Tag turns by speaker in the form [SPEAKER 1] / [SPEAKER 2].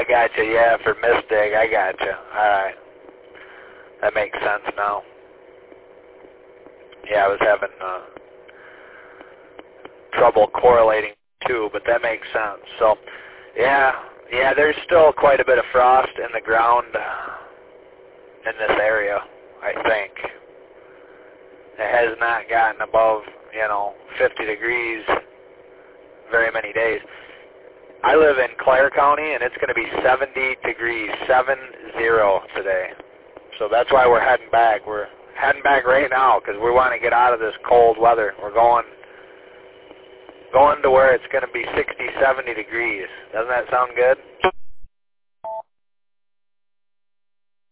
[SPEAKER 1] got you. Yeah, for Mystic, I got you. All right. That makes sense now. Yeah, I was having trouble correlating too, but that makes sense. So, yeah, there's still quite a bit of frost in the ground in this area, I think. It has not gotten above, 50 degrees very many days. I live in Clare County, and it's going to be 70 degrees, 70 today. So that's why we're heading back. We're heading back right now because we want to get out of this cold weather. We're going to where it's going to be 60, 70 degrees. Doesn't that sound good?